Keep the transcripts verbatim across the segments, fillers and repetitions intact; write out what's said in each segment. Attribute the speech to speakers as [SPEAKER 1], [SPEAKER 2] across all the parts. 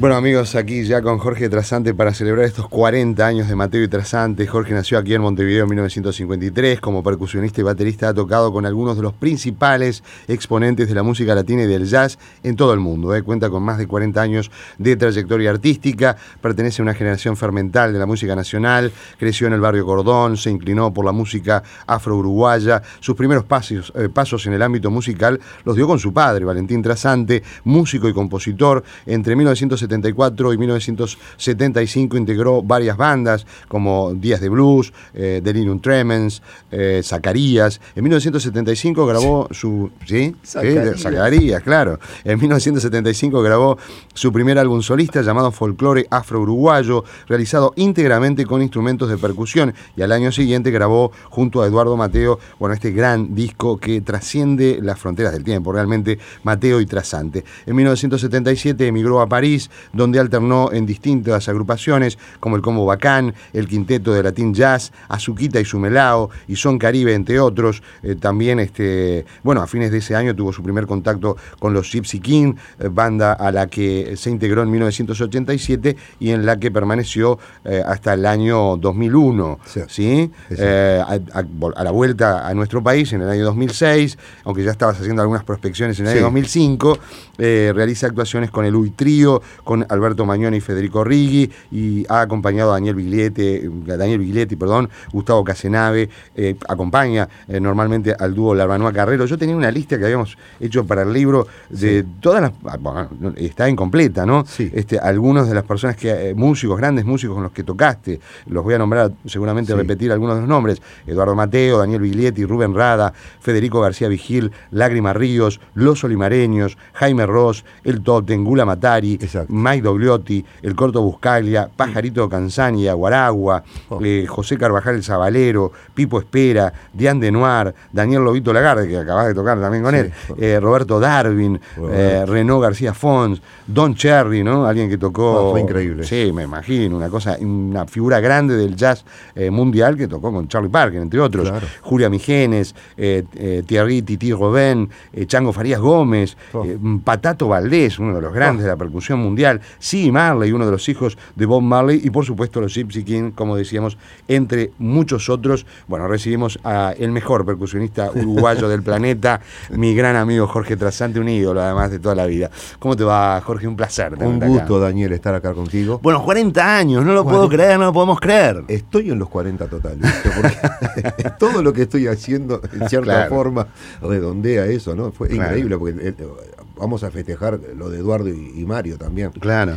[SPEAKER 1] Bueno, amigos, aquí ya con Jorge Trasante para celebrar estos cuarenta años de Mateo y Trasante. Jorge nació aquí en Montevideo en mil novecientos cincuenta y tres. Como percusionista y baterista ha tocado con algunos de los principales exponentes de la música latina y del jazz en todo el mundo. ¿eh? Cuenta con más de cuarenta años de trayectoria artística, pertenece a una generación fermental de la música nacional, creció en el barrio Cordón, se inclinó por la música afro-uruguaya. Sus primeros pasos, eh, pasos en el ámbito musical los dio con su padre, Valentín Trasante, músico y compositor. Entre mil novecientos setenta y cuatro y mil novecientos setenta y cinco integró varias bandas como Días de Blues, eh, Delirium Tremens, eh, Zacarías. En mil novecientos setenta y cinco grabó su... ¿Sí? Zacarías. Zacarías, claro. En mil novecientos setenta y cinco grabó su primer álbum solista llamado Folclore Afro-Uruguayo, realizado íntegramente con instrumentos de percusión, y al año siguiente grabó junto a Eduardo Mateo, bueno, este gran disco que trasciende las fronteras del tiempo, realmente, Mateo y Trasante. En mil novecientos setenta y siete emigró a París, donde alternó en distintas agrupaciones como el Combo Bacán, el Quinteto de Latin Jazz, Azuquita y Sumelao y Son Caribe, entre otros. Eh, también, este, bueno, a fines de ese año tuvo su primer contacto con los Gypsy King, eh, banda a la que se integró en mil novecientos ochenta y siete y en la que permaneció eh, hasta el año dos mil uno. Sí. ¿sí? Sí. Eh, a, a, a la vuelta a nuestro país en el año dos mil seis, aunque ya estabas haciendo algunas prospecciones en el sí. año dos mil cinco, eh, realiza actuaciones con el U I Trío, con Alberto Magnoni y Federico Righi, y ha acompañado a Daniel Biglietti, Daniel Biglietti, perdón, Gustavo Casenave, eh, acompaña eh, normalmente al dúo Larbanoa Carrero. Yo tenía una lista que habíamos hecho para el libro de sí. todas las, bueno, está incompleta, ¿no? Sí. Este, algunos de las personas que, eh, músicos, grandes músicos con los que tocaste, los voy a nombrar, seguramente sí. repetir algunos de los nombres: Eduardo Mateo, Daniel Biglietti, Rubén Rada, Federico García Vigil, Lágrima Ríos, Los Olimareños, Jaime Ross, El Totem, Gula Matari, exacto. Mike Dogliotti, El Corto Buscaglia, Pajarito Canzani, Aguaragua, oh. eh, José Carvajal el Zabalero, Pipo Espera, Diane de Noir, Daniel Lobito Lagarde, que acabas de tocar también con sí. él, eh, Roberto Darwin, oh, eh, Renaud García Fons, Don Cherry, ¿no? Alguien que tocó...
[SPEAKER 2] Oh, fue increíble.
[SPEAKER 1] Sí, me imagino, una cosa, una figura grande del jazz eh, mundial, que tocó con Charlie Parker, entre otros. Claro. Julia Migenes, eh, eh, Thierry Titi Robén, eh, Chango Farías Gómez, oh. eh, Patato Valdés, uno de los grandes oh. de la percusión mundial, sí, Marley, uno de los hijos de Bob Marley, y por supuesto los Gypsy King, como decíamos, entre muchos otros. Bueno, recibimos a el mejor percusionista uruguayo del planeta, mi gran amigo Jorge Trasante, un ídolo además de toda la vida. ¿Cómo te va, Jorge? Un placer.
[SPEAKER 2] Un gusto, acá. Daniel, estar acá contigo.
[SPEAKER 1] Bueno, cuarenta años, no lo cuarenta puedo creer, no lo podemos creer.
[SPEAKER 2] Estoy en los cuarenta total, ¿viste? Porque todo lo que estoy haciendo, en cierta claro. forma, redondea eso, ¿no? Fue claro. increíble, porque eh, vamos a festejar lo de Eduardo y, y Mario también.
[SPEAKER 1] Claro.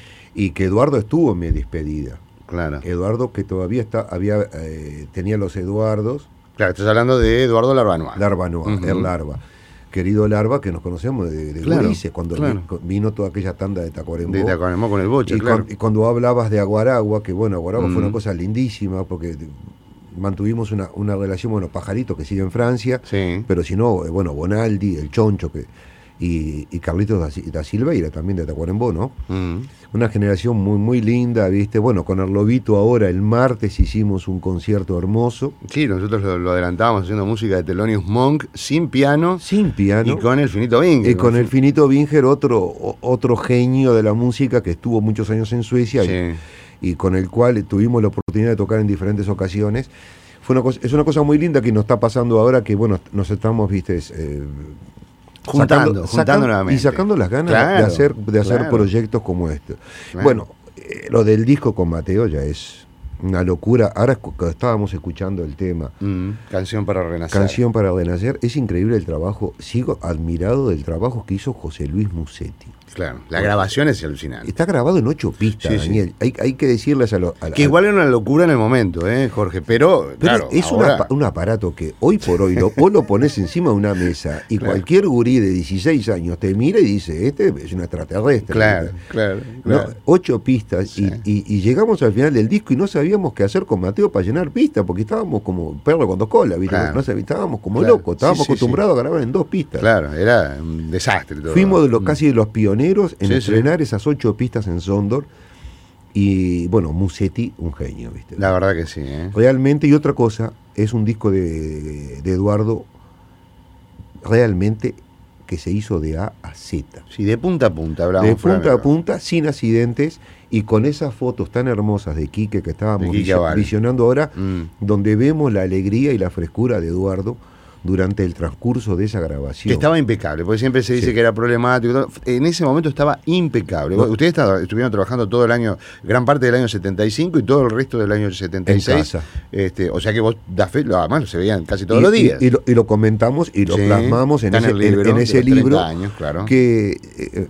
[SPEAKER 2] Y que Eduardo estuvo en mi despedida.
[SPEAKER 1] Claro.
[SPEAKER 2] Eduardo, que todavía está, había, eh, tenía los Eduardos.
[SPEAKER 1] Claro, estás hablando de Eduardo Larbanoa.
[SPEAKER 2] Larbanoa, uh-huh. el Larva. Querido Larva, que nos conocemos de, de
[SPEAKER 1] claro,
[SPEAKER 2] Gurises, cuando
[SPEAKER 1] claro.
[SPEAKER 2] vino toda aquella tanda de Tacuarembó.
[SPEAKER 1] De Tacuarembó con el boche,
[SPEAKER 2] y
[SPEAKER 1] claro.
[SPEAKER 2] Con, y cuando hablabas de Aguaragua, que bueno, Aguaragua uh-huh. fue una cosa lindísima, porque mantuvimos una, una relación, bueno, Pajarito, que sigue en Francia,
[SPEAKER 1] sí.
[SPEAKER 2] pero si no, bueno, Bonaldi, el Choncho, que y, y Carlitos da, da Silveira, también de Tacuarembó, ¿no? Uh-huh. Una generación muy muy linda, ¿viste? Bueno, con el Lobito ahora, el martes hicimos un concierto hermoso.
[SPEAKER 1] Sí, nosotros lo, lo adelantábamos haciendo música de Thelonious Monk, sin piano.
[SPEAKER 2] Sin piano.
[SPEAKER 1] Y con el Finito Binger.
[SPEAKER 2] Y con el Finito Binger, otro, otro genio de la música que estuvo muchos años en Suecia sí. y, y con el cual tuvimos la oportunidad de tocar en diferentes ocasiones. Fue una cosa, es una cosa muy linda que nos está pasando ahora, que bueno, nos estamos, ¿viste? Eh,
[SPEAKER 1] Juntando,
[SPEAKER 2] sacando,
[SPEAKER 1] juntando
[SPEAKER 2] sacando,
[SPEAKER 1] nuevamente.
[SPEAKER 2] Y sacando las ganas
[SPEAKER 1] claro,
[SPEAKER 2] de hacer, de hacer
[SPEAKER 1] claro.
[SPEAKER 2] proyectos como este.
[SPEAKER 1] Claro.
[SPEAKER 2] Bueno, eh, lo del disco con Mateo ya es una locura. Ahora estábamos escuchando el tema.
[SPEAKER 1] Mm, Canción para Renacer.
[SPEAKER 2] Canción para Renacer. Es increíble el trabajo. Sigo admirado del trabajo que hizo José Luis Musetti.
[SPEAKER 1] Claro, la grabación es alucinante.
[SPEAKER 2] Está grabado en ocho pistas, sí,
[SPEAKER 1] Sí.
[SPEAKER 2] Daniel. Hay, hay que decirles a los...
[SPEAKER 1] Que igual era una locura en el momento, ¿eh, Jorge? Pero,
[SPEAKER 2] pero
[SPEAKER 1] claro,
[SPEAKER 2] es
[SPEAKER 1] ahora...
[SPEAKER 2] una, un aparato que hoy por hoy lo, vos lo pones encima de una mesa y claro. cualquier gurí de dieciséis años te mira y dice, este es un extraterrestre.
[SPEAKER 1] Claro, claro, claro.
[SPEAKER 2] No, ocho pistas
[SPEAKER 1] sí.
[SPEAKER 2] y, y, y llegamos al final del disco y no sabíamos qué hacer con Mateo para llenar pistas, porque estábamos como perro con dos colas, ¿viste?
[SPEAKER 1] Claro.
[SPEAKER 2] No sabíamos, estábamos como
[SPEAKER 1] claro.
[SPEAKER 2] locos, estábamos
[SPEAKER 1] sí, sí,
[SPEAKER 2] acostumbrados
[SPEAKER 1] sí.
[SPEAKER 2] a grabar en dos pistas.
[SPEAKER 1] Claro, era un desastre todo.
[SPEAKER 2] Fuimos de los, casi de los pioneros en
[SPEAKER 1] sí,
[SPEAKER 2] estrenar
[SPEAKER 1] sí.
[SPEAKER 2] esas ocho pistas en Sondor. Y bueno, Musetti, un genio, ¿viste?
[SPEAKER 1] La verdad que sí, ¿eh?
[SPEAKER 2] Realmente, y otra cosa, es un disco de, de Eduardo realmente que se hizo de A a Z.
[SPEAKER 1] Sí, de punta a punta hablábamos.
[SPEAKER 2] De punta a punta, sin accidentes, y con esas fotos tan hermosas de Quique que estábamos
[SPEAKER 1] Quique
[SPEAKER 2] visio-
[SPEAKER 1] Vale.
[SPEAKER 2] visionando ahora,
[SPEAKER 1] Mm.
[SPEAKER 2] donde vemos la alegría y la frescura de Eduardo durante el transcurso de esa grabación.
[SPEAKER 1] Que estaba impecable, porque siempre se dice
[SPEAKER 2] Sí.
[SPEAKER 1] que era problemático. todo. En ese momento estaba impecable.
[SPEAKER 2] No.
[SPEAKER 1] Ustedes estaba- estuvieron trabajando todo el año, gran parte del año setenta y cinco y todo el resto del año setenta y
[SPEAKER 2] En
[SPEAKER 1] seis.
[SPEAKER 2] casa.
[SPEAKER 1] Este, o sea que vos, da fe, lo- además se veían casi todos
[SPEAKER 2] y,
[SPEAKER 1] los días.
[SPEAKER 2] Y, y lo, y lo comentamos y lo
[SPEAKER 1] Sí,
[SPEAKER 2] plasmamos en
[SPEAKER 1] está
[SPEAKER 2] ese,
[SPEAKER 1] en el libro
[SPEAKER 2] en
[SPEAKER 1] de
[SPEAKER 2] ese
[SPEAKER 1] los treinta
[SPEAKER 2] libro.
[SPEAKER 1] años, claro.
[SPEAKER 2] Que, eh,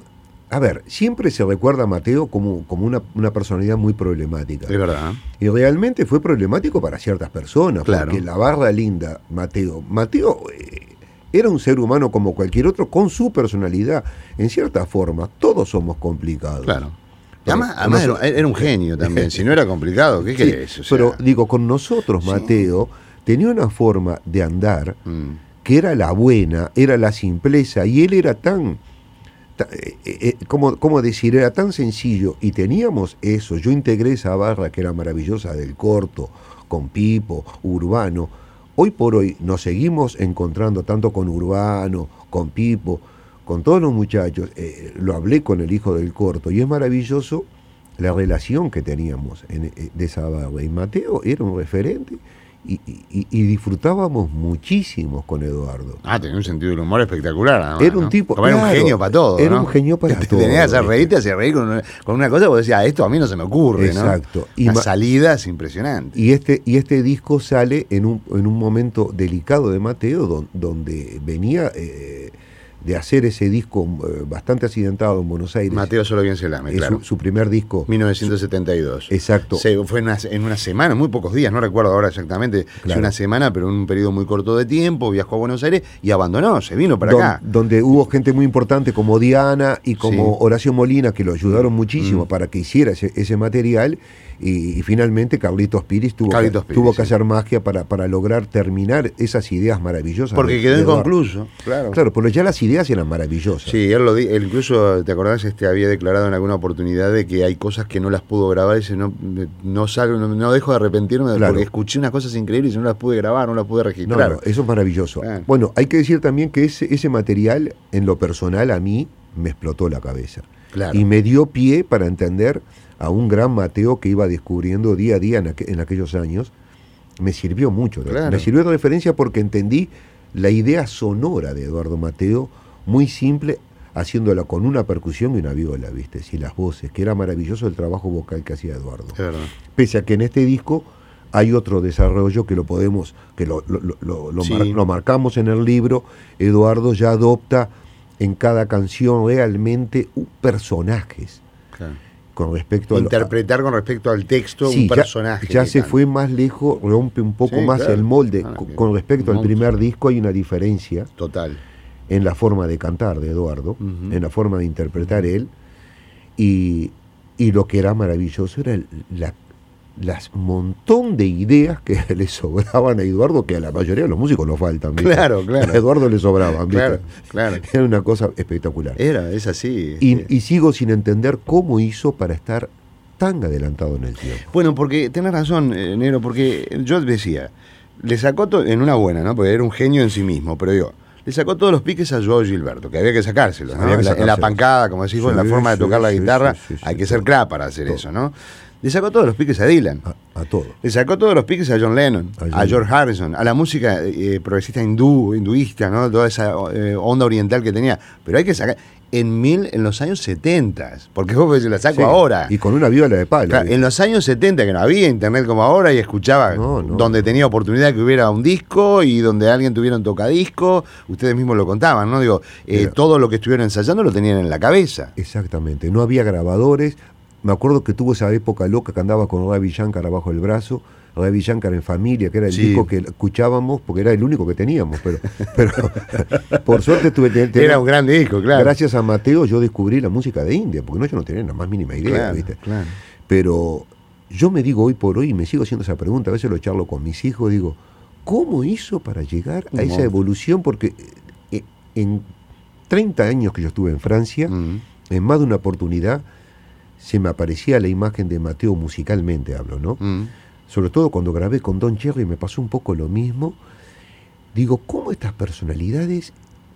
[SPEAKER 2] a ver, siempre se recuerda a Mateo como, como una, una personalidad muy problemática.
[SPEAKER 1] Es verdad.
[SPEAKER 2] Y realmente fue problemático para ciertas personas,
[SPEAKER 1] Claro.
[SPEAKER 2] porque la barra linda, Mateo, Mateo eh, era un ser humano como cualquier otro, con su personalidad. En cierta forma, todos somos complicados.
[SPEAKER 1] Claro. Y
[SPEAKER 2] Pero
[SPEAKER 1] además, además
[SPEAKER 2] no-
[SPEAKER 1] era, era un genio también. Si no era complicado, ¿qué
[SPEAKER 2] Sí,
[SPEAKER 1] querés? O sea,
[SPEAKER 2] pero digo, con nosotros,
[SPEAKER 1] Sí.
[SPEAKER 2] Mateo, tenía una forma de andar
[SPEAKER 1] mm,
[SPEAKER 2] que era la buena, era la simpleza, y él era tan, ta- eh, eh, ¿cómo, cómo decir? Era tan sencillo, y teníamos eso. Yo integré esa barra que era maravillosa del corto, con Pipo, Urbano. Hoy por hoy nos seguimos encontrando tanto con Urbano, con Pipo, con todos los muchachos. Eh, lo hablé con el hijo del corto, y es maravilloso la relación que teníamos en, eh, de esa barra. Y Mateo era un referente, y, y- y disfrutábamos muchísimo con Eduardo.
[SPEAKER 1] Ah, tenía un sentido del humor espectacular. Además,
[SPEAKER 2] Era un
[SPEAKER 1] ¿no?
[SPEAKER 2] tipo-
[SPEAKER 1] Como era un
[SPEAKER 2] claro,
[SPEAKER 1] genio para todo.
[SPEAKER 2] era
[SPEAKER 1] ¿no?
[SPEAKER 2] un genio para
[SPEAKER 1] Te
[SPEAKER 2] todo,
[SPEAKER 1] Tenía que hacer
[SPEAKER 2] ¿viste?
[SPEAKER 1] reír, te hacía reír con una, con una cosa, vos decías, "Ah, esto a mí no se me ocurre,
[SPEAKER 2] Exacto.
[SPEAKER 1] ¿no?
[SPEAKER 2] Y
[SPEAKER 1] Unas
[SPEAKER 2] ma-
[SPEAKER 1] salidas impresionantes.
[SPEAKER 2] Y este, y este disco sale en un, en un momento delicado de Mateo, don- donde venía eh, de hacer ese disco eh, bastante accidentado en Buenos Aires.
[SPEAKER 1] Mateo Solo Bien se lame,
[SPEAKER 2] Es
[SPEAKER 1] claro.
[SPEAKER 2] su, su primer disco.
[SPEAKER 1] mil novecientos setenta y dos.
[SPEAKER 2] Exacto.
[SPEAKER 1] Se, fue en una, en una semana, muy pocos días, no recuerdo ahora exactamente,
[SPEAKER 2] Claro.
[SPEAKER 1] si una semana, pero en un periodo muy corto de tiempo, viajó a Buenos Aires y abandonó, se vino para
[SPEAKER 2] Don-
[SPEAKER 1] acá.
[SPEAKER 2] Donde hubo gente muy importante como Diana y como
[SPEAKER 1] Sí.
[SPEAKER 2] Horacio Molina, que lo ayudaron muchísimo
[SPEAKER 1] Mm.
[SPEAKER 2] para que hiciera ese, ese material, y, y finalmente Carlitos Piris tuvo,
[SPEAKER 1] Carlitos
[SPEAKER 2] que,
[SPEAKER 1] Piris,
[SPEAKER 2] tuvo
[SPEAKER 1] sí.
[SPEAKER 2] que hacer magia para, para lograr terminar esas ideas maravillosas.
[SPEAKER 1] Porque
[SPEAKER 2] de-
[SPEAKER 1] quedó
[SPEAKER 2] de Eduardo.
[SPEAKER 1] inconcluso, claro.
[SPEAKER 2] Claro, pero ya las ideas eran maravillosas.
[SPEAKER 1] Sí, él lo di- él incluso, ¿te acordás? Este había declarado en alguna oportunidad de que hay cosas que no las pudo grabar y dice, no, no salgo, no, no dejo de arrepentirme
[SPEAKER 2] Claro.
[SPEAKER 1] porque escuché unas cosas increíbles y no las pude grabar, no las pude
[SPEAKER 2] No,
[SPEAKER 1] registrar.
[SPEAKER 2] no, eso es maravilloso.
[SPEAKER 1] Claro.
[SPEAKER 2] Bueno, hay que decir también que ese, ese material, en lo personal, a mí me explotó la cabeza.
[SPEAKER 1] Claro.
[SPEAKER 2] Y me dio pie para entender a un gran Mateo que iba descubriendo día a día en, aqu- en aquellos años. Me sirvió mucho. de-
[SPEAKER 1] Claro.
[SPEAKER 2] Me sirvió de referencia porque entendí la idea sonora de Eduardo Mateo, muy simple, haciéndola con una percusión y una viola, ¿viste? Y las voces, que era maravilloso el trabajo vocal que hacía Eduardo.
[SPEAKER 1] Es verdad.
[SPEAKER 2] Pese a que en este disco hay otro desarrollo que lo podemos, que lo, lo, lo- lo
[SPEAKER 1] Sí.
[SPEAKER 2] mar- lo marcamos en el libro. Eduardo ya adopta en cada canción realmente un personajes
[SPEAKER 1] Claro.
[SPEAKER 2] con respecto a lo-
[SPEAKER 1] Interpretar con respecto al texto
[SPEAKER 2] Sí,
[SPEAKER 1] un
[SPEAKER 2] ya-
[SPEAKER 1] personaje.
[SPEAKER 2] Ya,
[SPEAKER 1] que
[SPEAKER 2] se
[SPEAKER 1] canta.
[SPEAKER 2] fue más lejos, rompe un poco
[SPEAKER 1] Sí,
[SPEAKER 2] más
[SPEAKER 1] claro.
[SPEAKER 2] el molde.
[SPEAKER 1] Ah,
[SPEAKER 2] Con-
[SPEAKER 1] que-
[SPEAKER 2] con respecto al
[SPEAKER 1] monstruo.
[SPEAKER 2] primer disco hay una diferencia
[SPEAKER 1] Total.
[SPEAKER 2] en la forma de cantar de Eduardo,
[SPEAKER 1] Ujú.
[SPEAKER 2] en la forma de interpretar él, y, y lo que era maravilloso era el- la, las montón de ideas que le sobraban a Eduardo, que a la mayoría de los músicos nos faltan. ¿viste?
[SPEAKER 1] Claro, claro.
[SPEAKER 2] A Eduardo le sobraban, ¿viste?
[SPEAKER 1] Claro, claro.
[SPEAKER 2] Era una cosa espectacular.
[SPEAKER 1] Era, es así.
[SPEAKER 2] Y,
[SPEAKER 1] este.
[SPEAKER 2] y sigo sin entender cómo hizo para estar tan adelantado en el tiempo.
[SPEAKER 1] Bueno, porque tenés razón, eh, Negro, porque yo decía, le sacó todo, en una buena, ¿no? Porque era un genio en sí mismo, pero digo, le sacó todos los piques a Joao Gilberto, que había que sacárselos, ¿no?
[SPEAKER 2] Había que
[SPEAKER 1] En la- en la
[SPEAKER 2] sacárselos.
[SPEAKER 1] pancada, como decís vos, en la
[SPEAKER 2] Sí,
[SPEAKER 1] forma de
[SPEAKER 2] sí,
[SPEAKER 1] tocar la
[SPEAKER 2] sí,
[SPEAKER 1] guitarra,
[SPEAKER 2] sí, sí, sí,
[SPEAKER 1] hay que
[SPEAKER 2] sí.
[SPEAKER 1] ser cra para hacer
[SPEAKER 2] Todo.
[SPEAKER 1] eso, ¿no? Le sacó todos los piques a Dylan.
[SPEAKER 2] A, a todo.
[SPEAKER 1] Le sacó todos los piques a John Lennon,
[SPEAKER 2] A John
[SPEAKER 1] a George Harrison, a la música eh, progresista hindú, hinduista, ¿no? Toda esa eh, onda oriental que tenía. Pero hay que sacar en mil, en los años setenta, porque vos se la saco
[SPEAKER 2] Sí,
[SPEAKER 1] ahora.
[SPEAKER 2] Y con una viola de palo.
[SPEAKER 1] Claro, en los años setenta, que no había internet como ahora, y escuchaba
[SPEAKER 2] No, no,
[SPEAKER 1] donde
[SPEAKER 2] no.
[SPEAKER 1] tenía oportunidad que hubiera un disco y donde alguien tuviera un tocadisco, ustedes mismos lo contaban, ¿no? Digo, eh,
[SPEAKER 2] Mira.
[SPEAKER 1] todo lo que estuvieron ensayando lo tenían en la cabeza.
[SPEAKER 2] Exactamente, no había grabadores. Me acuerdo que tuvo esa época loca que andaba con Ravi Shankar abajo del brazo, Ravi Shankar en Familia, que era el
[SPEAKER 1] Sí.
[SPEAKER 2] disco que escuchábamos porque era el único que teníamos, pero, pero por suerte tuve te- te-
[SPEAKER 1] Era un gran disco, claro.
[SPEAKER 2] Gracias a Mateo yo descubrí la música de India, porque no, yo no tenía la más mínima idea,
[SPEAKER 1] Claro,
[SPEAKER 2] ¿viste?
[SPEAKER 1] claro.
[SPEAKER 2] Pero yo me digo hoy por hoy, y me sigo haciendo esa pregunta, a veces lo charlo con mis hijos, digo, ¿cómo hizo para llegar a
[SPEAKER 1] Un
[SPEAKER 2] esa
[SPEAKER 1] monstruo.
[SPEAKER 2] evolución? Porque eh, en treinta años que yo estuve en Francia,
[SPEAKER 1] Mm.
[SPEAKER 2] en más de una oportunidad se me aparecía la imagen de Mateo musicalmente, hablo, ¿no?
[SPEAKER 1] Mm.
[SPEAKER 2] Sobre todo cuando grabé con Don Cherry me pasó un poco lo mismo. Digo, ¿cómo estas personalidades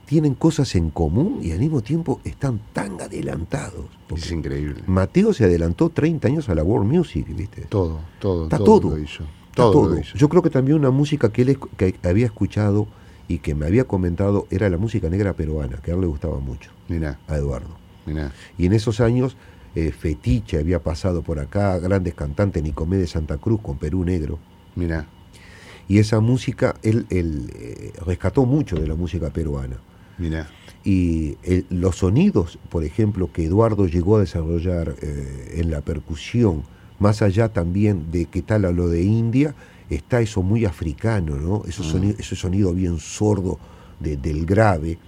[SPEAKER 2] tienen cosas en común y al mismo tiempo están tan adelantados.
[SPEAKER 1] Es increíble.
[SPEAKER 2] Mateo se adelantó treinta años a la world music, ¿viste?
[SPEAKER 1] Todo, todo,
[SPEAKER 2] Está
[SPEAKER 1] todo,
[SPEAKER 2] todo
[SPEAKER 1] lo hizo.
[SPEAKER 2] Está
[SPEAKER 1] Todo,
[SPEAKER 2] todo.
[SPEAKER 1] lo hizo.
[SPEAKER 2] Yo creo que también una música que él que había escuchado y que me había comentado era la música negra peruana, que a él le gustaba mucho.
[SPEAKER 1] Mirá.
[SPEAKER 2] A Eduardo.
[SPEAKER 1] Mirá.
[SPEAKER 2] Y en esos años, eh, Fetiche había pasado por acá, grandes cantantes, Nicomé de Santa Cruz con Perú Negro.
[SPEAKER 1] Mirá.
[SPEAKER 2] Y esa música, él, él eh, rescató mucho de la música peruana.
[SPEAKER 1] Mirá.
[SPEAKER 2] Y el, los sonidos, por ejemplo, que Eduardo llegó a desarrollar eh, en la percusión, más allá también de que tal a lo de India, está eso muy africano, ¿no? Eso
[SPEAKER 1] Mm.
[SPEAKER 2] sonido, ese sonido bien sordo de, del grave.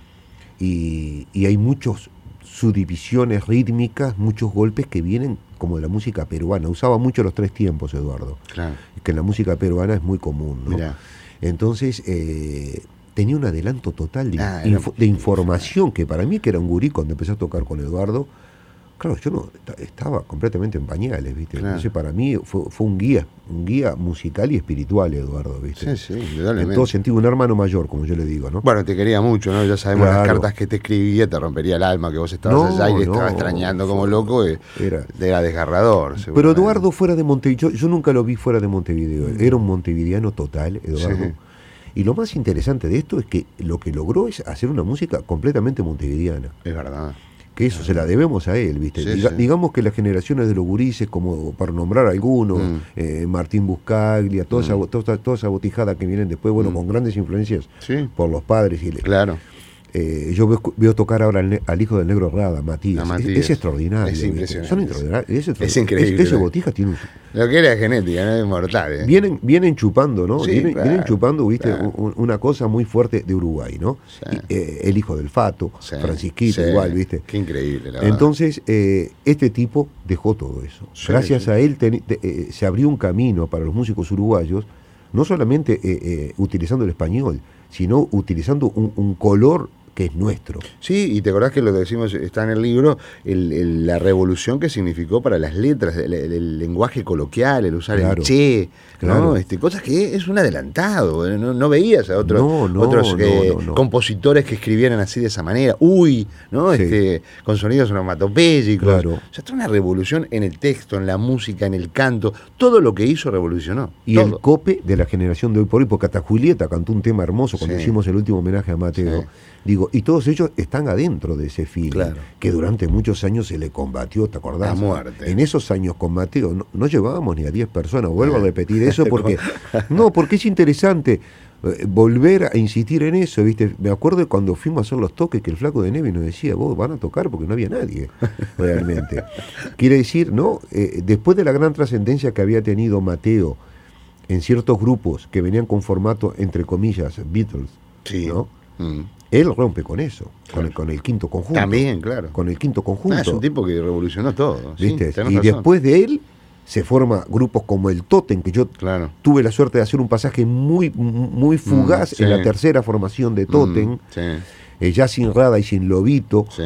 [SPEAKER 2] Y, y hay muchos subdivisiones rítmicas, muchos golpes que vienen como de la música peruana. Usaba mucho los tres tiempos, Eduardo,
[SPEAKER 1] Claro.
[SPEAKER 2] que en la música peruana es muy común, ¿no?
[SPEAKER 1] Mirá.
[SPEAKER 2] Entonces, eh, tenía un adelanto total de,
[SPEAKER 1] Ah, era-
[SPEAKER 2] info- de información, que para mí, que era un gurí cuando empecé a tocar con Eduardo, claro, yo no esta- estaba completamente en pañales, ¿viste?
[SPEAKER 1] Claro.
[SPEAKER 2] Entonces, para mí fue, fue un guía, un guía musical y espiritual, Eduardo, ¿viste?
[SPEAKER 1] Sí, sí,
[SPEAKER 2] En
[SPEAKER 1] indudablemente.
[SPEAKER 2] todo sentido, un hermano mayor, como yo le digo, ¿no?
[SPEAKER 1] Bueno, te quería mucho, ¿no? Ya sabemos las
[SPEAKER 2] Claro.
[SPEAKER 1] cartas que te escribía, te rompería el alma, que vos estabas
[SPEAKER 2] No,
[SPEAKER 1] allá y le
[SPEAKER 2] no,
[SPEAKER 1] estabas extrañando como loco, y
[SPEAKER 2] Era-
[SPEAKER 1] era desgarrador.
[SPEAKER 2] Pero
[SPEAKER 1] seguramente.
[SPEAKER 2] Eduardo fuera de Montevideo, yo, yo nunca lo vi fuera de Montevideo, era un montevideano total, Eduardo.
[SPEAKER 1] Sí.
[SPEAKER 2] Y lo más interesante de esto es que lo que logró es hacer una música completamente montevideana.
[SPEAKER 1] Es verdad.
[SPEAKER 2] Que eso se la debemos a él, ¿viste?
[SPEAKER 1] Sí,
[SPEAKER 2] Diga-
[SPEAKER 1] sí.
[SPEAKER 2] Digamos que las generaciones de los gurises, como para nombrar algunos,
[SPEAKER 1] Mm.
[SPEAKER 2] eh, Martín Buscaglia, toda, esa, toda, toda esa botijada que vienen después, bueno,
[SPEAKER 1] Mm.
[SPEAKER 2] con grandes influencias
[SPEAKER 1] Sí,
[SPEAKER 2] por los padres. Y le-
[SPEAKER 1] claro.
[SPEAKER 2] eh, yo veo, veo tocar ahora al, ne- al hijo del Negro Rada, Matías.
[SPEAKER 1] A
[SPEAKER 2] Es-
[SPEAKER 1] Matías.
[SPEAKER 2] Es, extraordinario.
[SPEAKER 1] Es
[SPEAKER 2] ¿viste?
[SPEAKER 1] impresionante.
[SPEAKER 2] Son extraordinarios. Es, extraordinario.
[SPEAKER 1] Es increíble,
[SPEAKER 2] Es- ese
[SPEAKER 1] ¿no?
[SPEAKER 2] botija tiene un...
[SPEAKER 1] Lo que era genética, no es mortal. ¿eh?
[SPEAKER 2] Vienen, vienen chupando, ¿no?
[SPEAKER 1] Sí,
[SPEAKER 2] vienen,
[SPEAKER 1] claro,
[SPEAKER 2] vienen chupando, viste,
[SPEAKER 1] claro.
[SPEAKER 2] un- una cosa muy fuerte de Uruguay, ¿no?
[SPEAKER 1] Sí.
[SPEAKER 2] Y, eh, el hijo del Fato,
[SPEAKER 1] Sí,
[SPEAKER 2] Francisquito,
[SPEAKER 1] sí.
[SPEAKER 2] igual, viste.
[SPEAKER 1] Qué increíble, la verdad.
[SPEAKER 2] Entonces, eh, este tipo dejó todo eso.
[SPEAKER 1] Sí,
[SPEAKER 2] Gracias
[SPEAKER 1] sí.
[SPEAKER 2] a él teni- te- eh, se abrió un camino para los músicos uruguayos, no solamente eh, eh, utilizando el español, sino utilizando un, un color que es nuestro.
[SPEAKER 1] Sí, y te acordás que lo que decimos está en el libro, el- el- la revolución que significó para las letras, el, el- el lenguaje coloquial, el usar
[SPEAKER 2] Claro,
[SPEAKER 1] el che,
[SPEAKER 2] claro.
[SPEAKER 1] ¿no? Este, cosas que es un adelantado, ¿eh? no, no veías a otros,
[SPEAKER 2] No, no,
[SPEAKER 1] otros
[SPEAKER 2] no,
[SPEAKER 1] eh,
[SPEAKER 2] no, no.
[SPEAKER 1] compositores que escribieran así de esa manera, uy, ¿no?
[SPEAKER 2] Sí.
[SPEAKER 1] Este, con sonidos onomatopéyicos.
[SPEAKER 2] Claro.
[SPEAKER 1] O sea, toda una revolución en el texto, en la música, en el canto, todo lo que hizo revolucionó.
[SPEAKER 2] Y
[SPEAKER 1] todo.
[SPEAKER 2] el cope de la generación de hoy por hoy, porque hasta Julieta cantó un tema hermoso cuando
[SPEAKER 1] Sí.
[SPEAKER 2] hicimos el último homenaje a Mateo.
[SPEAKER 1] Sí.
[SPEAKER 2] Digo, y todos ellos están adentro de ese film,
[SPEAKER 1] Claro.
[SPEAKER 2] que durante muchos años se le combatió, ¿te acordás?
[SPEAKER 1] A muerte.
[SPEAKER 2] En esos años con Mateo no, no llevábamos ni a diez personas, vuelvo a repetir eso porque, no, porque es interesante eh, volver a insistir en eso, ¿viste? Me acuerdo de cuando fuimos a hacer los toques que el Flaco de Neves nos decía, vos van a tocar porque no había nadie, realmente. Quiere decir, ¿no? Eh, después de la gran trascendencia que había tenido Mateo en ciertos grupos que venían con formato, entre comillas, Beatles,
[SPEAKER 1] Sí.
[SPEAKER 2] ¿no?
[SPEAKER 1] Mm.
[SPEAKER 2] Él rompe con eso, con,
[SPEAKER 1] Claro.
[SPEAKER 2] el, con el quinto conjunto.
[SPEAKER 1] También, claro.
[SPEAKER 2] Con el quinto conjunto.
[SPEAKER 1] Ah, es un tipo que revolucionó todo. sí,
[SPEAKER 2] ¿viste?
[SPEAKER 1] tenés
[SPEAKER 2] Y
[SPEAKER 1] razón.
[SPEAKER 2] después de él se forma grupos como el Totem, que yo
[SPEAKER 1] Claro.
[SPEAKER 2] tuve la suerte de hacer un pasaje muy, muy fugaz
[SPEAKER 1] Mm, sí.
[SPEAKER 2] en la tercera formación de Totem,
[SPEAKER 1] Mm, sí,
[SPEAKER 2] eh, ya sin Rada y sin Lobito,
[SPEAKER 1] sí.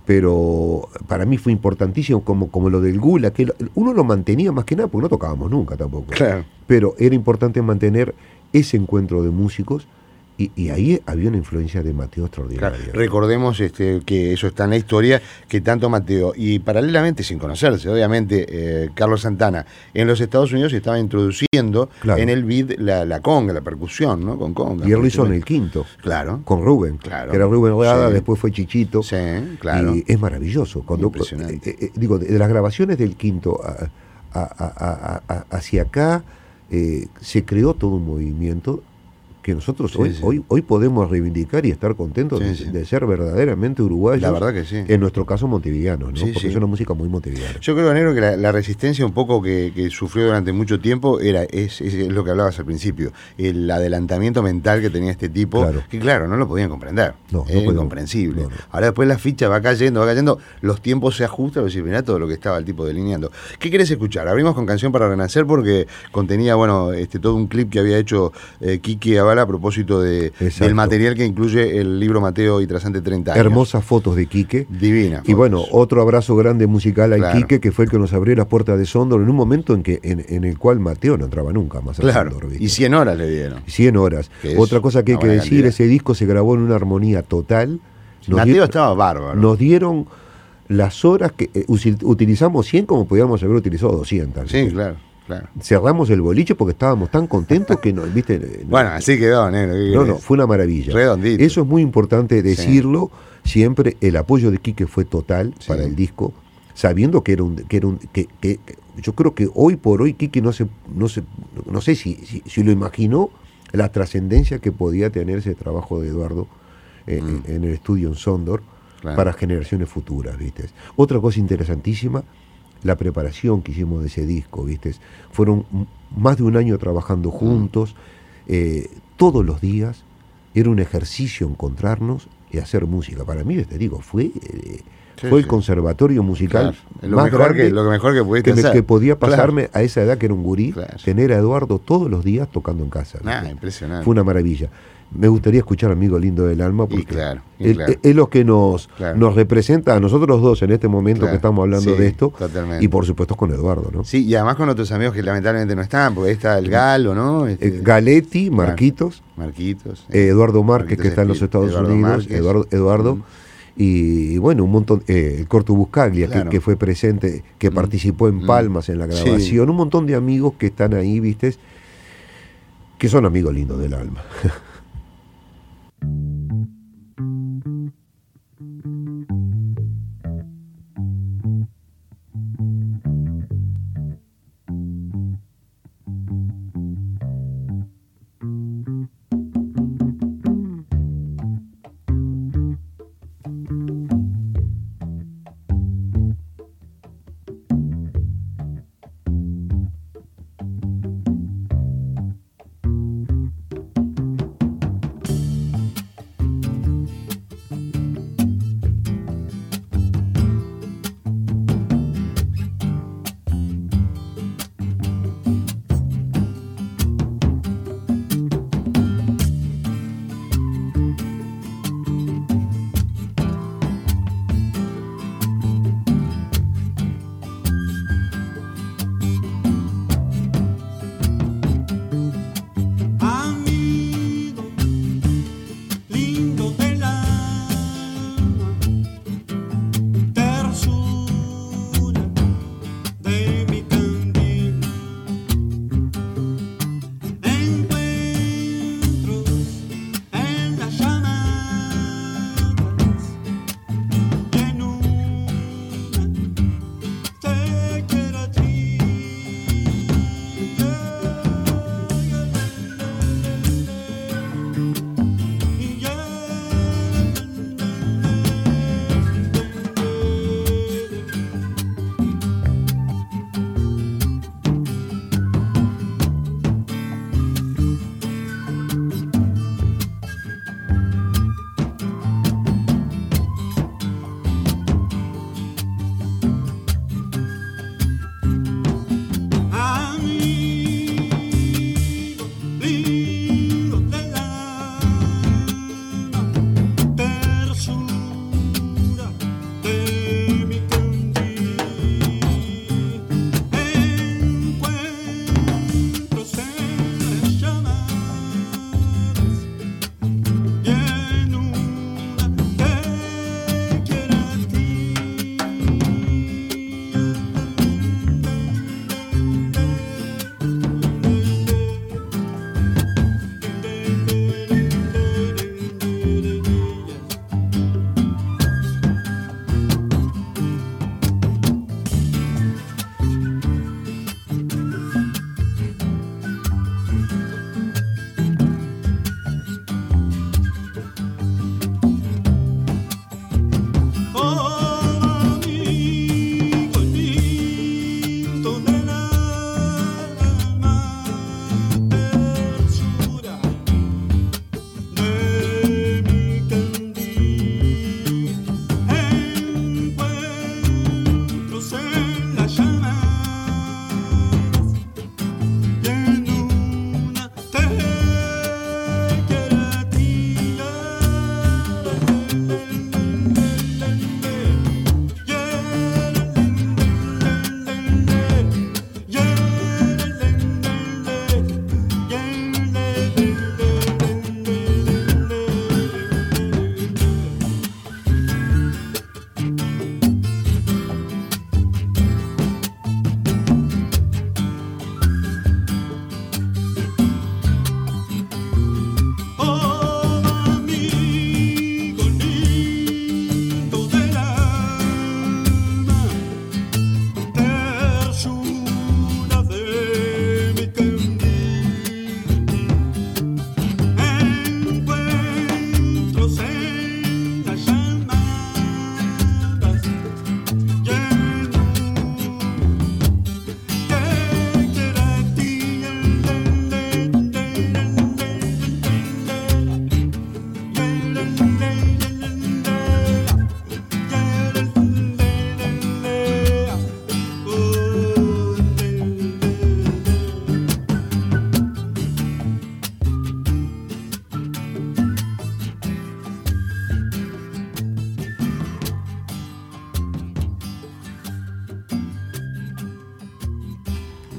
[SPEAKER 2] pero para mí fue importantísimo como, como lo del Gula, que uno lo mantenía más que nada, porque no tocábamos nunca tampoco.
[SPEAKER 1] Claro.
[SPEAKER 2] Pero era importante mantener ese encuentro de músicos y, y ahí había una influencia de Mateo
[SPEAKER 1] Claro,
[SPEAKER 2] extraordinaria.
[SPEAKER 1] recordemos este, que eso está en la historia, que tanto Mateo y paralelamente, sin conocerse, obviamente, eh, Carlos Santana en los Estados Unidos estaba introduciendo
[SPEAKER 2] Claro.
[SPEAKER 1] en el beat la, la conga, la percusión, ¿no? Con conga.
[SPEAKER 2] Y él lo hizo en el quinto,
[SPEAKER 1] Claro.
[SPEAKER 2] con Rubén,
[SPEAKER 1] Claro.
[SPEAKER 2] que era Rubén Rada,
[SPEAKER 1] Sí.
[SPEAKER 2] después fue Chichito.
[SPEAKER 1] Sí, claro.
[SPEAKER 2] Y es maravilloso. Cuando,
[SPEAKER 1] Impresionante.
[SPEAKER 2] eh, eh, digo, de, de las grabaciones del quinto a- a- a- a- a- hacia acá, eh, se creó todo un movimiento que nosotros
[SPEAKER 1] Sí,
[SPEAKER 2] hoy,
[SPEAKER 1] sí.
[SPEAKER 2] hoy hoy podemos reivindicar y estar contentos
[SPEAKER 1] Sí,
[SPEAKER 2] de,
[SPEAKER 1] sí.
[SPEAKER 2] de ser verdaderamente uruguayos.
[SPEAKER 1] La verdad que sí.
[SPEAKER 2] En nuestro caso montevideanos, ¿no?
[SPEAKER 1] Sí,
[SPEAKER 2] Porque
[SPEAKER 1] sí.
[SPEAKER 2] es una música muy montevideana.
[SPEAKER 1] Yo creo, Negro, que la, la resistencia un poco que, que sufrió durante mucho tiempo era es, es- es lo que hablabas al principio, el adelantamiento mental que tenía este tipo,
[SPEAKER 2] Claro.
[SPEAKER 1] que claro, no lo podían comprender,
[SPEAKER 2] No, no
[SPEAKER 1] es
[SPEAKER 2] podían-
[SPEAKER 1] incomprensible.
[SPEAKER 2] no, no.
[SPEAKER 1] Ahora después la ficha va cayendo, va cayendo, los tiempos se ajustan, y decir, mirá todo lo que estaba el tipo delineando. ¿Qué querés escuchar? Abrimos con Canción para Renacer porque contenía, bueno, este todo un clip que había hecho eh, Quique Aval habla a propósito de, del material que incluye el libro Mateo y Trasante treinta años.
[SPEAKER 2] Hermosas fotos de Quique.
[SPEAKER 1] Divina.
[SPEAKER 2] Y bueno, otro abrazo grande musical a
[SPEAKER 1] claro.
[SPEAKER 2] Quique, que fue el que nos abrió las puertas de Sondor en un momento en que en, en el cual Mateo no entraba nunca más a
[SPEAKER 1] claro.
[SPEAKER 2] Sondor. ¿Viste?
[SPEAKER 1] Y cien horas le dieron.
[SPEAKER 2] cien horas. Otra cosa que hay que decir, cantidad. Ese disco se grabó en una armonía total.
[SPEAKER 1] Nos Mateo dieron, estaba bárbaro.
[SPEAKER 2] Nos dieron las horas que eh, utilizamos cien como podíamos haber utilizado doscientas.
[SPEAKER 1] Sí, claro. Claro.
[SPEAKER 2] Cerramos el boliche porque estábamos tan contentos que no, viste. No,
[SPEAKER 1] bueno, así quedó, negro.
[SPEAKER 2] No, no, fue una maravilla.
[SPEAKER 1] Redondito.
[SPEAKER 2] Eso es muy importante decirlo. Sí. Siempre el apoyo de Quique fue total sí. para el disco, sabiendo que era un, que era un, que, que, que yo creo que hoy por hoy Quique no se, no se, no sé si, si, si lo imaginó la trascendencia que podía tener ese trabajo de Eduardo eh, mm. en, en el estudio en Sondor claro. para generaciones futuras, viste. Otra cosa interesantísima. La preparación que hicimos de ese disco, ¿viste? Fueron más de un año trabajando juntos, eh, todos los días, era un ejercicio encontrarnos y hacer música. Para mí, te digo, fue, eh, sí, fue sí. el conservatorio musical claro.
[SPEAKER 1] lo
[SPEAKER 2] más
[SPEAKER 1] mejor
[SPEAKER 2] grande
[SPEAKER 1] que, lo mejor que, pudiste
[SPEAKER 2] que, me,
[SPEAKER 1] hacer.
[SPEAKER 2] que podía pasarme
[SPEAKER 1] claro.
[SPEAKER 2] a esa edad que era un gurí, claro. tener a Eduardo todos los días tocando en casa.
[SPEAKER 1] Ah, impresionante.
[SPEAKER 2] Fue una maravilla. Me gustaría escuchar a Amigo Lindo del Alma porque
[SPEAKER 1] y claro, y
[SPEAKER 2] él,
[SPEAKER 1] claro.
[SPEAKER 2] es lo que nos,
[SPEAKER 1] claro.
[SPEAKER 2] nos representa a nosotros dos en este momento claro. que estamos hablando
[SPEAKER 1] sí,
[SPEAKER 2] de esto
[SPEAKER 1] totalmente.
[SPEAKER 2] Y por supuesto con Eduardo, ¿no?
[SPEAKER 1] Sí, y además con otros amigos que lamentablemente no están, porque ahí está el Galo, ¿no? Este,
[SPEAKER 2] eh, Galetti, Marquitos,
[SPEAKER 1] Marquitos
[SPEAKER 2] eh, Eduardo Márquez
[SPEAKER 1] Marquitos
[SPEAKER 2] que está en los Estados
[SPEAKER 1] Eduardo
[SPEAKER 2] Unidos,
[SPEAKER 1] Márquez.
[SPEAKER 2] Eduardo, Eduardo mm. y, y bueno, un montón, eh, el Corto Buscaglia
[SPEAKER 1] claro.
[SPEAKER 2] que, que fue presente, que mm. participó en Palmas mm. en la grabación, sí. un montón de amigos que están ahí, ¿viste? Que son amigos lindos del alma.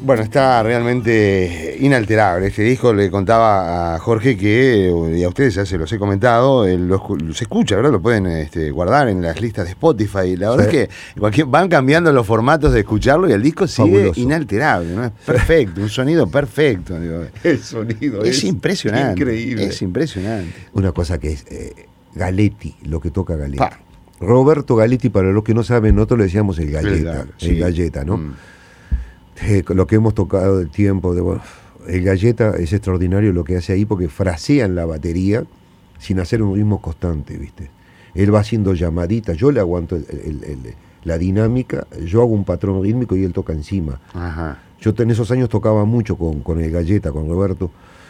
[SPEAKER 1] Bueno, está realmente inalterable este disco. Le contaba a Jorge que, y a ustedes ya se los he comentado, eh, lo, se escucha, ¿verdad? Lo pueden este, guardar en las listas de Spotify. La verdad sí. es que cualquier, van cambiando los formatos de escucharlo y el disco sigue Fabuloso. inalterable, ¿no? Es perfecto, un sonido perfecto. Digo.
[SPEAKER 2] El sonido
[SPEAKER 1] es, es impresionante.
[SPEAKER 2] Increíble.
[SPEAKER 1] Es impresionante.
[SPEAKER 2] Una cosa que es eh, Galetti, lo que toca Galetti. Pa. Roberto Galetti, para los que no saben, nosotros le decíamos el Galleta, claro, sí. el Galleta, ¿no? Mm. Eh, lo que hemos tocado del tiempo, de, bueno, el Galleta es extraordinario lo que hace ahí porque frasea en la batería sin hacer un ritmo constante, ¿viste? Él va haciendo llamaditas, yo le aguanto el, el, el, la dinámica, yo hago un patrón rítmico y él toca encima.
[SPEAKER 1] Ajá.
[SPEAKER 2] Yo en esos años tocaba mucho con, con el Galleta, con Roberto,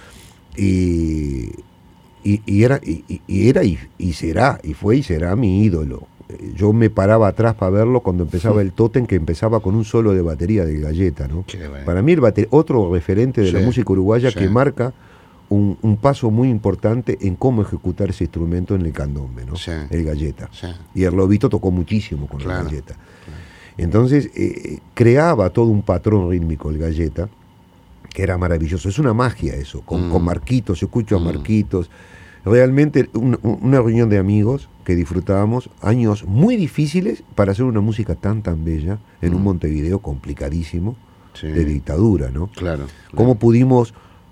[SPEAKER 2] y, y, y era, y, y, era y, y será, y fue y será mi ídolo. Yo me paraba atrás para verlo cuando empezaba el Tótem, que empezaba con un solo de batería del Galleta, ¿no? Bueno. Para mí el bater- otro referente de sí, la música uruguaya sí. que marca un, un paso muy importante en cómo ejecutar ese instrumento en el candombe, ¿no? Sí. El Galleta. Sí. Y el Lobito tocó muchísimo con claro. el Galleta. Claro. Entonces eh, creaba todo un patrón rítmico el Galleta, que era maravilloso. Es una magia eso, con, mm. con Marquitos, yo escucho mm. a Marquitos. Realmente un, una reunión de amigos que disfrutábamos, años muy difíciles para hacer una música tan tan bella en mm. un Montevideo complicadísimo sí. de dictadura, ¿no?
[SPEAKER 1] Claro.
[SPEAKER 2] ¿Cómo claro. pudimos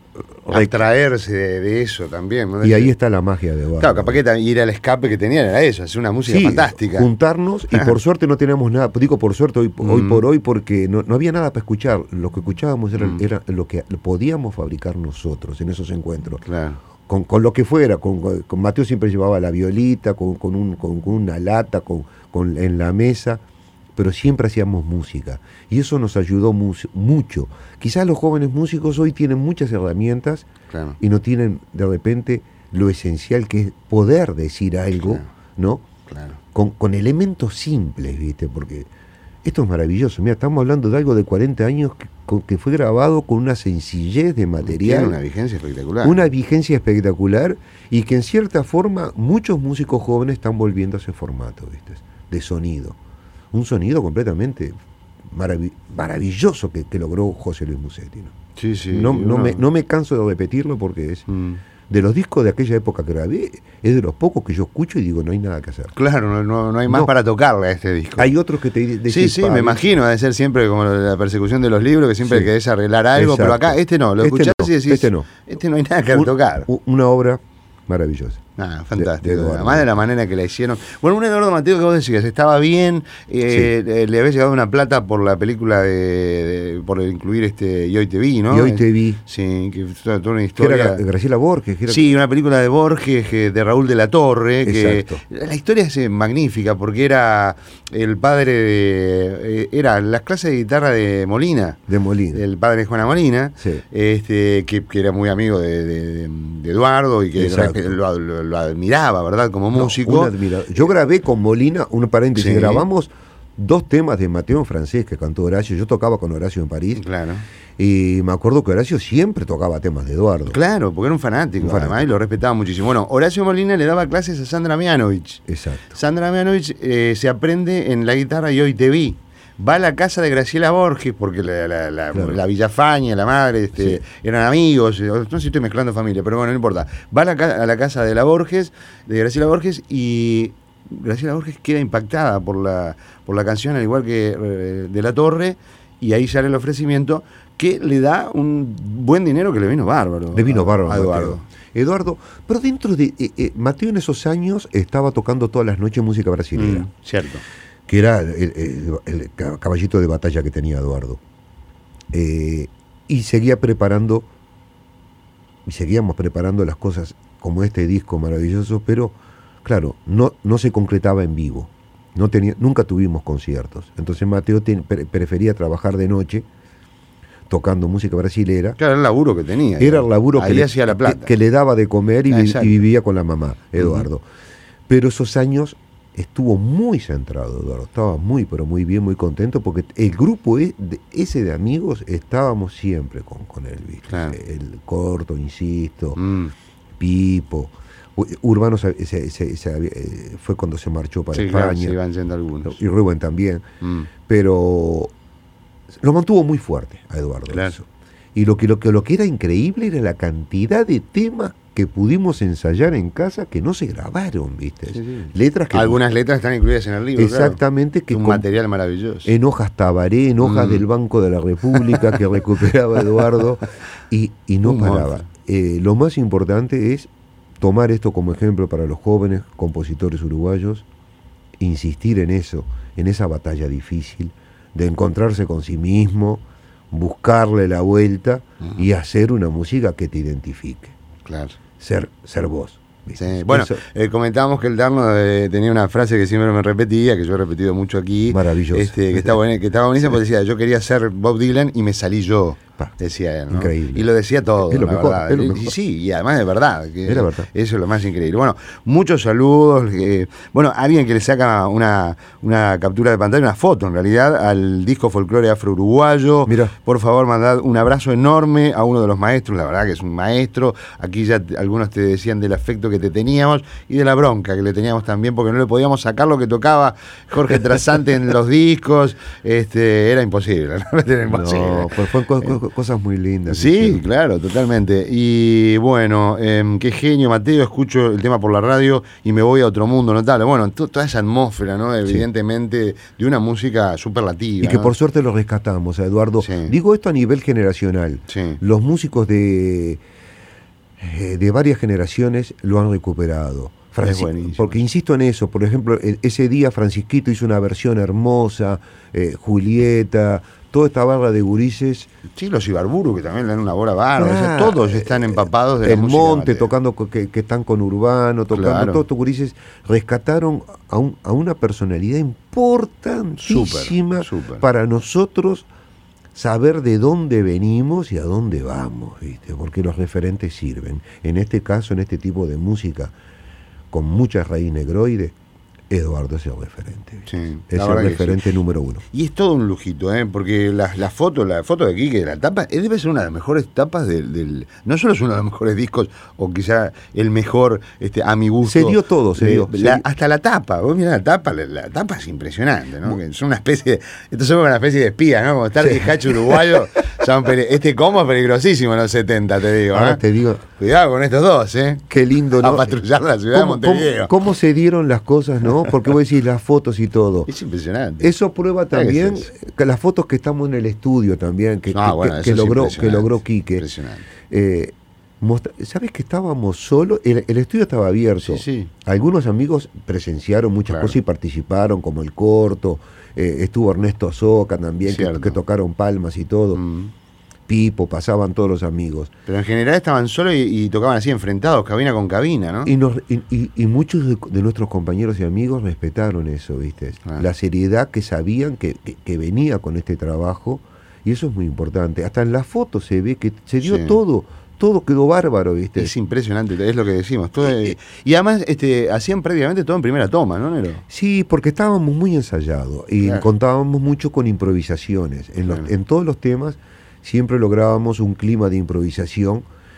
[SPEAKER 1] extraerse de, de eso también, ¿no?
[SPEAKER 2] Y ahí está la magia de Eduardo.
[SPEAKER 1] Claro, capaz que ir al escape que tenían era eso, hacer una música
[SPEAKER 2] sí,
[SPEAKER 1] fantástica.
[SPEAKER 2] Juntarnos y por suerte no teníamos nada, digo por suerte hoy, mm. hoy por hoy porque no, no había nada para escuchar, lo que escuchábamos era, mm. era lo que podíamos fabricar nosotros en esos encuentros.
[SPEAKER 1] Claro.
[SPEAKER 2] Con, con lo que fuera, con, con Mateo siempre llevaba la violita, con, con, un, con, con una lata, con, con, en la mesa, pero siempre hacíamos música. Y eso nos ayudó mu- mucho. Quizás los jóvenes músicos hoy tienen muchas herramientas claro. y no tienen de repente lo esencial que es poder decir algo, claro. ¿no?
[SPEAKER 1] Claro.
[SPEAKER 2] Con, con elementos simples, ¿viste? Porque esto es maravilloso. Mira, estamos hablando de algo de cuarenta años que, con, que fue grabado con una sencillez de material.
[SPEAKER 1] Tiene una vigencia espectacular.
[SPEAKER 2] Una vigencia espectacular y que en cierta forma muchos músicos jóvenes están volviendo a ese formato, ¿viste? De sonido. Un sonido completamente marav- maravilloso que, que logró José Luis Musetti, ¿no?
[SPEAKER 1] Sí, sí.
[SPEAKER 2] No, no, me, no me canso de repetirlo porque es... Mm. De los discos de aquella época que grabé, es de los pocos que yo escucho y digo, no hay nada que hacer.
[SPEAKER 1] Claro, no, no, no hay más no. para tocarle a este disco.
[SPEAKER 2] Hay otros que te dicen...
[SPEAKER 1] Sí, sí, me imagino, debe ser siempre como la persecución de los libros, que siempre sí. querés arreglar algo, exacto. pero acá este no, lo este escuchás no, y decís,
[SPEAKER 2] este no.
[SPEAKER 1] Este no hay nada que Un, tocar.
[SPEAKER 2] Una obra maravillosa.
[SPEAKER 1] Ah, fantástico. De, de Además de la manera que la hicieron. Bueno, un Eduardo Mateo que vos decías, estaba bien, eh, sí. eh, le había llegado una plata por la película de, de por incluir este Y hoy te vi, ¿no?
[SPEAKER 2] Y hoy te vi.
[SPEAKER 1] Sí, que fue toda una historia.
[SPEAKER 2] Que era Graciela Borges. Que era...
[SPEAKER 1] Sí, una película de Borges, de Raúl de la Torre. Que exacto. La historia es magnífica porque era el padre de. Eh, era las clases de guitarra de Molina.
[SPEAKER 2] De Molina.
[SPEAKER 1] El padre de Juana Molina.
[SPEAKER 2] Sí.
[SPEAKER 1] Este, que, que era muy amigo de, de, de Eduardo y que lo, lo, lo admiraba, ¿verdad? Como músico.
[SPEAKER 2] No, yo grabé con Molina, un paréntesis, sí. grabamos dos temas de Mateo en francés que cantó Horacio. Yo tocaba con Horacio en París.
[SPEAKER 1] Claro.
[SPEAKER 2] Y me acuerdo que Horacio siempre tocaba temas de Eduardo.
[SPEAKER 1] Claro, porque era un fanático, un fanático. Además, y lo respetaba muchísimo. Bueno, Horacio Molina le daba clases a Sandra Mianovich.
[SPEAKER 2] Exacto.
[SPEAKER 1] Sandra Mianovich eh, se aprende en la guitarra Y hoy te vi. Va a la casa de Graciela Borges, porque la, la, la, claro. la Villafaña, la madre, este, sí. eran amigos, no sé si estoy mezclando familia, pero bueno, no importa. Va a la, a la casa de la Borges, de Graciela Borges, y Graciela Borges queda impactada por la, por la canción, al igual que eh, de la Torre, y ahí sale el ofrecimiento, que le da un buen dinero que le vino bárbaro.
[SPEAKER 2] Le vino bárbaro
[SPEAKER 1] a Eduardo.
[SPEAKER 2] Eduardo, pero dentro de... Eh, eh, Mateo en esos años estaba tocando todas las noches música brasileña.
[SPEAKER 1] Mm, cierto.
[SPEAKER 2] Que era el, el, el caballito de batalla que tenía Eduardo. Eh, y seguía preparando, y seguíamos preparando las cosas como este disco maravilloso, pero claro, no, no se concretaba en vivo. No tenía, nunca tuvimos conciertos. Entonces Mateo ten, pre, prefería trabajar de noche, tocando música brasilera.
[SPEAKER 1] Claro, era el laburo que tenía.
[SPEAKER 2] Era el laburo que le,
[SPEAKER 1] hacía la plata.
[SPEAKER 2] Que, que le daba de comer y, ah, y vivía con la mamá, Eduardo. Uh-huh. Pero esos años... estuvo muy centrado, Eduardo, estaba muy, pero muy bien, muy contento, porque el grupo ese de amigos estábamos siempre con, con él, ¿viste? Claro. El Corto, insisto, mm. Pipo, Urbano se, se, se, se, fue cuando se marchó para
[SPEAKER 1] sí,
[SPEAKER 2] España,
[SPEAKER 1] claro, se iban yendo algunos.
[SPEAKER 2] Y Rubén también, mm. pero lo mantuvo muy fuerte a Eduardo.
[SPEAKER 1] Claro.
[SPEAKER 2] Eso. Y lo que, lo, que, lo que era increíble era la cantidad de temas que pudimos ensayar en casa que no se grabaron, ¿viste?
[SPEAKER 1] Sí, sí.
[SPEAKER 2] Letras que...
[SPEAKER 1] Algunas letras están incluidas en el libro.
[SPEAKER 2] Exactamente.
[SPEAKER 1] Claro.
[SPEAKER 2] Que
[SPEAKER 1] un
[SPEAKER 2] con,
[SPEAKER 1] material maravilloso.
[SPEAKER 2] En hojas Tabaré, en hojas mm. del Banco de la República que recuperaba Eduardo y, y no un paraba. Eh, lo más importante es tomar esto como ejemplo para los jóvenes compositores uruguayos, insistir en eso, en esa batalla difícil de encontrarse con sí mismo, buscarle la vuelta uh-huh. y hacer una música que te identifique.
[SPEAKER 1] Claro.
[SPEAKER 2] Ser, ser vos.
[SPEAKER 1] Sí. Bueno, eh, comentábamos que el Darno eh, tenía una frase que siempre me repetía, que yo he repetido mucho aquí.
[SPEAKER 2] Maravilloso.
[SPEAKER 1] Este, que, está buena, que estaba buenísima porque decía, yo quería ser Bob Dylan y me salí yo. Pa, decía él, ¿no?
[SPEAKER 2] Increíble.
[SPEAKER 1] Y lo decía todo,
[SPEAKER 2] es lo
[SPEAKER 1] la
[SPEAKER 2] mejor,
[SPEAKER 1] verdad.
[SPEAKER 2] Es lo mejor.
[SPEAKER 1] Y sí, y además de verdad. Que
[SPEAKER 2] es la verdad.
[SPEAKER 1] Eso es lo más increíble. Bueno, muchos saludos. Eh, bueno, alguien que le saca una, una captura de pantalla, una foto en realidad, al disco Folclore Afro-Uruguayo.
[SPEAKER 2] Mira.
[SPEAKER 1] Por favor, mandad un abrazo enorme a uno de los maestros, la verdad que es un maestro. Aquí ya t- algunos te decían del afecto que te teníamos y de la bronca que le teníamos también, porque no le podíamos sacar lo que tocaba Jorge Trasante en los discos. Este, era imposible, ¿no? Era imposible.
[SPEAKER 2] No, pues fueron co- co- cosas muy lindas.
[SPEAKER 1] Sí, claro, totalmente. Y bueno, eh, qué genio, Mateo, escucho el tema por la radio y me voy a otro mundo notable. Bueno, t- toda esa atmósfera, ¿no? Evidentemente, sí. de una música superlativa.
[SPEAKER 2] Y que
[SPEAKER 1] ¿no?
[SPEAKER 2] por suerte lo rescatamos, Eduardo.
[SPEAKER 1] Sí.
[SPEAKER 2] Digo esto a nivel generacional.
[SPEAKER 1] Sí.
[SPEAKER 2] Los músicos de, de varias generaciones lo han recuperado. Francis, porque insisto en eso, por ejemplo, ese día Francisquito hizo una versión hermosa, eh, Julieta, toda esta barra de gurises.
[SPEAKER 1] Sí, los Ibarburu, que también le dan una bola bárbara, ah, o sea, todos están empapados de
[SPEAKER 2] el
[SPEAKER 1] la música.
[SPEAKER 2] El Monte, tocando, que, que están con Urbano, tocando, claro. Todos estos gurises rescataron a, un, a una personalidad importantísima super, super. para nosotros saber de dónde venimos y a dónde vamos, ¿viste? Porque los referentes sirven. En este caso, en este tipo de música, con mucha raíz negroide, Eduardo es el referente.
[SPEAKER 1] Sí,
[SPEAKER 2] es el referente
[SPEAKER 1] sí.
[SPEAKER 2] número uno.
[SPEAKER 1] Y es todo un lujito, ¿eh? Porque la, la foto, la foto de Quique, la tapa, debe ser una de las mejores tapas del, del. No solo es uno de los mejores discos, o quizá el mejor, este, a mi gusto.
[SPEAKER 2] Se dio todo, se
[SPEAKER 1] de,
[SPEAKER 2] dio.
[SPEAKER 1] La,
[SPEAKER 2] se dio.
[SPEAKER 1] Hasta la tapa, vos mirá la tapa, la, la tapa es impresionante, ¿no? Que son una especie de. Estos somos una especie de espías, ¿no? Como estar sí. de hacho uruguayo. Son peli- este combo es peligrosísimo en los setenta, te digo.
[SPEAKER 2] Ahora
[SPEAKER 1] ¿eh?
[SPEAKER 2] te digo.
[SPEAKER 1] Cuidado con estos dos, ¿eh?
[SPEAKER 2] Qué lindo, ¿no?
[SPEAKER 1] A patrullar la ciudad de Montevideo.
[SPEAKER 2] ¿cómo, ¿Cómo se dieron las cosas, no? Porque vos decís las fotos y todo.
[SPEAKER 1] Es impresionante.
[SPEAKER 2] Eso prueba también es que las fotos que estamos en el estudio también, que,
[SPEAKER 1] ah,
[SPEAKER 2] que,
[SPEAKER 1] bueno,
[SPEAKER 2] que, que logró, que logró Quique.
[SPEAKER 1] Impresionante.
[SPEAKER 2] Eh, mostra- ¿Sabes que estábamos solos? El, el estudio estaba abierto.
[SPEAKER 1] Sí, sí.
[SPEAKER 2] Algunos amigos presenciaron muchas claro. cosas y participaron, como el corto. Eh, estuvo Ernesto Soca también, que, que tocaron palmas y todo. Mm. Pipo, pasaban todos los amigos.
[SPEAKER 1] Pero en general estaban solos y, y tocaban así enfrentados, cabina con cabina, ¿no?
[SPEAKER 2] Y, nos, y, y, y muchos de, de nuestros compañeros y amigos respetaron eso, ¿viste? Ah. La seriedad que sabían que, que, que venía con este trabajo, y eso es muy importante. Hasta en la foto se ve que se dio sí. todo, todo quedó bárbaro, ¿viste?
[SPEAKER 1] Es impresionante, es lo que decimos. Todo, eh, y además este, hacían prácticamente todo en primera toma, ¿no, Nero?
[SPEAKER 2] Sí, porque estábamos muy ensayados y claro. contábamos mucho con improvisaciones. En, los, claro. en todos los temas siempre lográbamos un clima de improvisación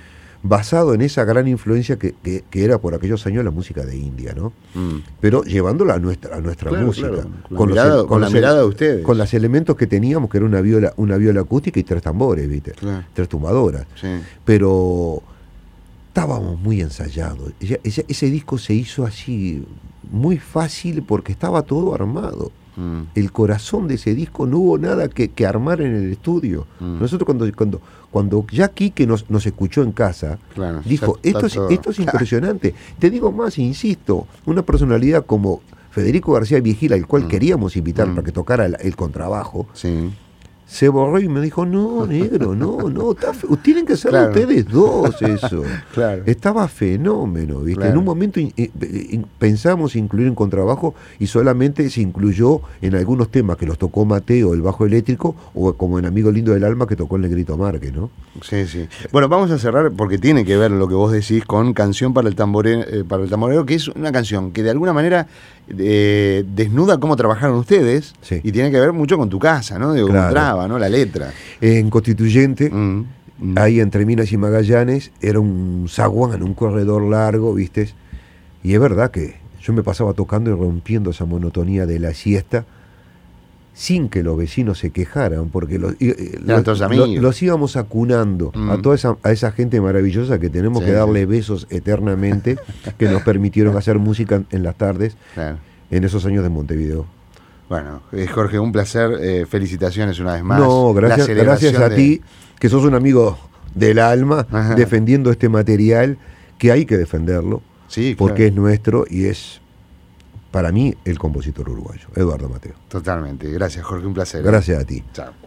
[SPEAKER 2] basado en esa gran influencia que, que, que era por aquellos años la música de India, ¿no? Mm. Pero llevándola a nuestra, a nuestra
[SPEAKER 1] claro,
[SPEAKER 2] música.
[SPEAKER 1] Claro. Con,
[SPEAKER 2] con,
[SPEAKER 1] la mirada,
[SPEAKER 2] los,
[SPEAKER 1] con,
[SPEAKER 2] con
[SPEAKER 1] la
[SPEAKER 2] los,
[SPEAKER 1] mirada de ustedes.
[SPEAKER 2] Con los elementos que teníamos, que era una viola, una viola acústica y tres tambores, ¿viste?
[SPEAKER 1] Claro.
[SPEAKER 2] Tres tumbadoras.
[SPEAKER 1] Sí.
[SPEAKER 2] Pero estábamos muy ensayados. Ese, ese disco se hizo así muy fácil porque estaba todo armado. Mm. El corazón de ese disco no hubo nada que, que armar en el estudio. Mm. Nosotros cuando, cuando, cuando ya Quique nos, nos escuchó en casa, claro, dijo, esto es, esto es impresionante. Te digo más, insisto, una personalidad como Federico García Vigil, al cual mm. queríamos invitar mm. para que tocara el, el contrabajo, sí. se borró y me dijo, no, negro, no, no, está fe- tienen que ser claro. ustedes dos eso. Claro. Estaba fenómeno, ¿viste? Claro. En un momento in, in, in, pensamos incluir un contrabajo y solamente se incluyó en algunos temas que los tocó Mateo, el bajo eléctrico, o como en Amigo Lindo del Alma que tocó el Negrito Márquez, ¿no?
[SPEAKER 1] Sí, sí. Bueno, vamos a cerrar porque tiene que ver lo que vos decís con Canción para el Tamborero, eh, para el Tamborero, que es una canción que de alguna manera eh, desnuda cómo trabajaron ustedes sí. y tiene que ver mucho con tu casa, ¿no? De
[SPEAKER 2] claro.
[SPEAKER 1] traba, ¿no? La letra.
[SPEAKER 2] En Constituyente, mm, mm. ahí entre Minas y Magallanes, era un zaguán, un corredor largo, ¿viste? Y es verdad que yo me pasaba tocando y rompiendo esa monotonía de la siesta sin que los vecinos se quejaran, porque los,
[SPEAKER 1] los,
[SPEAKER 2] los, los íbamos acunando mm. a toda esa, a esa gente maravillosa que tenemos sí, que darle sí. besos eternamente, que nos permitieron hacer música en las tardes, claro. en esos años de Montevideo.
[SPEAKER 1] Bueno, Jorge, un placer, eh, felicitaciones una vez más.
[SPEAKER 2] No, gracias, gracias a de... ti, que sos un amigo del alma, Ajá. defendiendo este material, que hay que defenderlo, sí, porque claro. es nuestro y es... para mí, el compositor uruguayo, Eduardo Mateo.
[SPEAKER 1] Totalmente. Gracias, Jorge. Un placer.
[SPEAKER 2] Gracias a ti.
[SPEAKER 1] Chao.